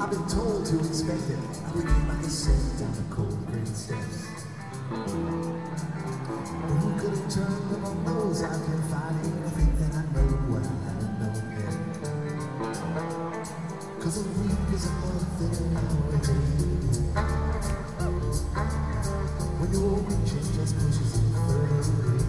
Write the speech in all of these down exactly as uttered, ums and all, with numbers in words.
I've been told to expect it. I begin like a saint down the cold green steps. But who could have turned among those I've been fighting? I think that I know what I haven't known yet. Cause a week is a month and an hour a day. When your reaching just pushes you further away.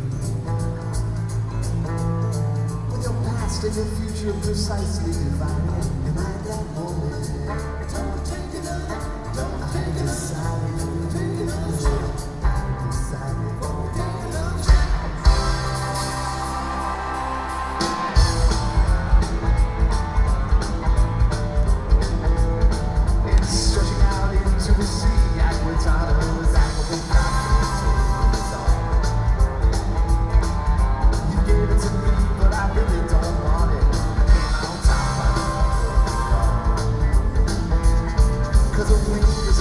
When your past and your future precisely divided. And at that moment, don't take it up, don't take it up, don't take it up, I decided, don't take it up. It's stretching out into the sea, backwards out of the aqua confidence is all. You gave it to me, but I really don't want it. I came out top, I don't want it. Cause a wing is